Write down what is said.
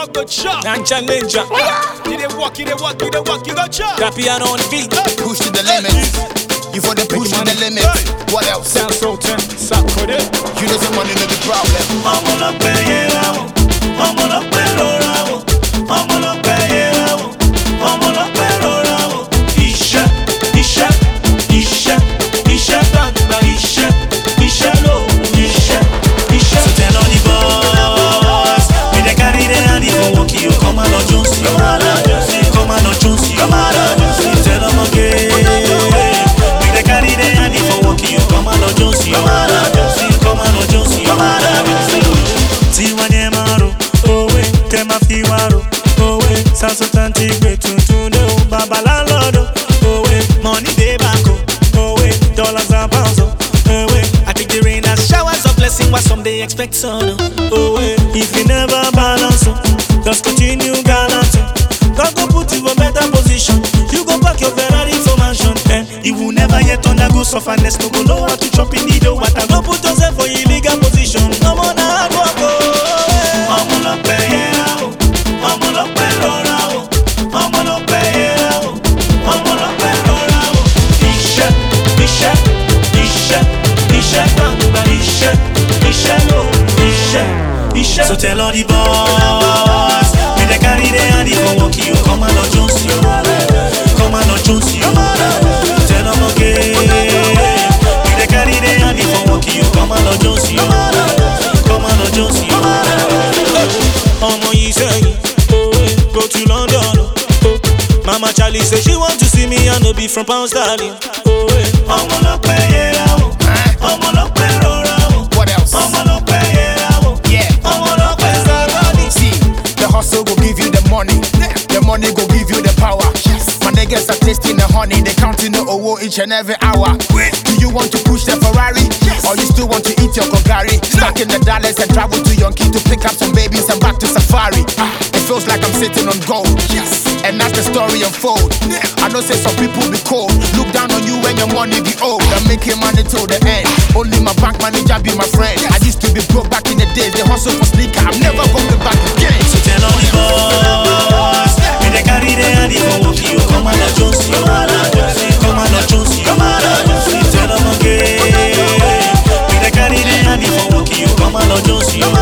walk, go chop. Ninja ninja. You dey walk, you go chop. Got piano on the beat. Push to the limit. You for the push to the limit. What else? Sound so ten. Suck for it. You know some money, no the problem. I'm on up here, I'm on up here, I'm on up here, I'm on up here, Isha, Isha, Isha, Isha, Bamba, Isha, Isha, lo, Isha, Isha. So tell all the boys, we dey carry the hand for walk you. Come on, Lord Jones, come on, Lord Jones, come on, tell them again. We dey carry the hand for walk you. Come on, Lord Jones, come on, Lord Jones, come on. Tiwanye maro, owe, tema fiwaro, owe, saso tanti gbe tuntun de o, baba landlord, owe, money dey back, owe, dollars and pounds, owe. I take the rain as showers of blessing, what some they expect son, owe. If you never balance, just continue gallant. God go put you in a better position. You go back your Ferrari for mansion, you will never yet undergo sufferness. No go know how to chop in the dough. What I go put yourself for illegal position. No more na hard work. I'm on up here, I'm on up here, I'm on up here, I'm on up here. Isha, Isha, Isha, Isha, Bamba, Isha, Isha, lo, Isha, Isha. So tell all the boys, we dey carry the hand for walk you. Come on, Lord Jones, come on, Lord Jones, tell them again. We dey carry the hand for walk you. Come on, Lord Jones, come on, Lord Jones. Omo yi say, go to London. Mama Charlie say she want to see me and no be from Pound Sterling. Omo lo pe ye rawo, omo lo pe ro rawo. What else? Omo lo pe ye rawo, Yeah. omo lo pe saroni. See, the hustle go give you the money. The money go give you the power. My niggas are tasting the honey. They counting the owo each and every hour. Do you want to push the Ferrari? Or you still want to eat your Kogari? Stacking the dollars and travel to Yonki to pick up some babies and back to safari. It feels like I'm sitting on gold. And that's the story unfold. I know say some people be cold. Look down on you when your money be old. I'm making money till the end. Only my bank manager be my friend. I used to be broke back in the days. They hustle for sneaker. I'm never going back again. So tell all the boys, we dey carry the hand for walk you. Come on, Lord Jones, come on, Lord Jones, come on, tell them again. We dey carry the hand for walk you. Come on, Lord Jones,